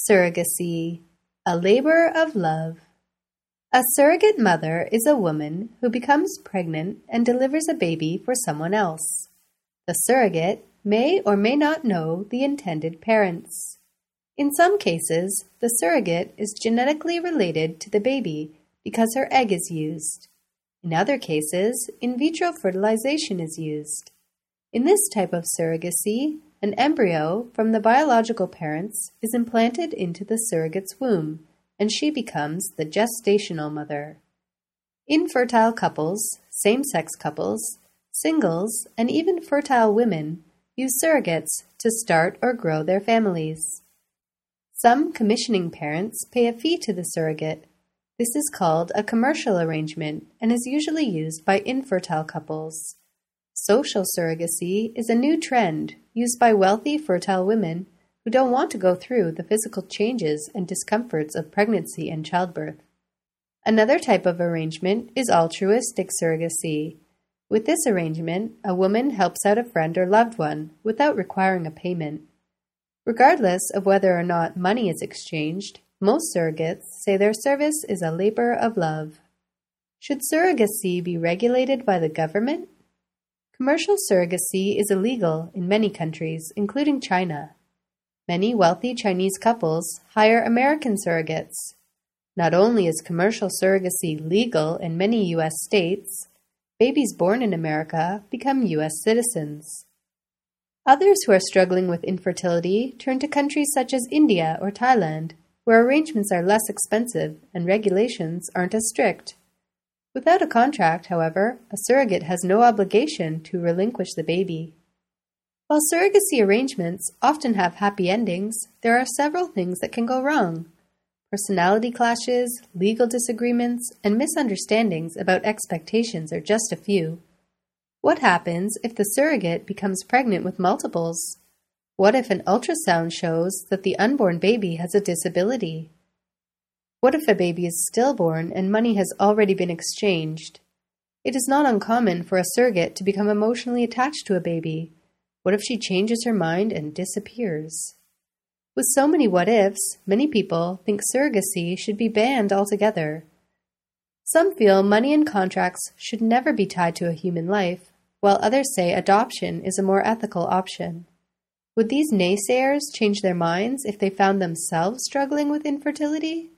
Surrogacy, a labor of love. A surrogate mother is a woman who becomes pregnant and delivers a baby for someone else. The surrogate may or may not know the intended parents. In some cases, the surrogate is genetically related to the baby because her egg is used. In other cases, in vitro fertilization is used. In this type of surrogacy, an embryo from the biological parents is implanted into the surrogate's womb, and she becomes the gestational mother. Infertile couples, same-sex couples, singles, and even fertile women use surrogates to start or grow their families. Some commissioning parents pay a fee to the surrogate. This is called a commercial arrangement and is usually used by infertile couples. Social surrogacy is a new trend used by wealthy fertile women who don't want to go through the physical changes and discomforts of pregnancy and childbirth. Another type of arrangement is altruistic surrogacy. With this arrangement, a woman helps out a friend or loved one without requiring a payment. Regardless of whether or not money is exchanged, most surrogates say their service is a labor of love. Should surrogacy be regulated by the government? Commercial surrogacy is illegal in many countries, including China. Many wealthy Chinese couples hire American surrogates. Not only is commercial surrogacy legal in many U.S. states, babies born in America become U.S. citizens. Others who are struggling with infertility turn to countries such as India or Thailand, where arrangements are less expensive and regulations aren't as strict. Without a contract, however, a surrogate has no obligation to relinquish the baby. While surrogacy arrangements often have happy endings, there are several things that can go wrong. Personality clashes, legal disagreements, and misunderstandings about expectations are just a few. What happens if the surrogate becomes pregnant with multiples? What if an ultrasound shows that the unborn baby has a disability? What if a baby is stillborn and money has already been exchanged? It is not uncommon for a surrogate to become emotionally attached to a baby. What if she changes her mind and disappears? With so many what-ifs, many people think surrogacy should be banned altogether. Some feel money and contracts should never be tied to a human life, while others say adoption is a more ethical option. Would these naysayers change their minds if they found themselves struggling with infertility?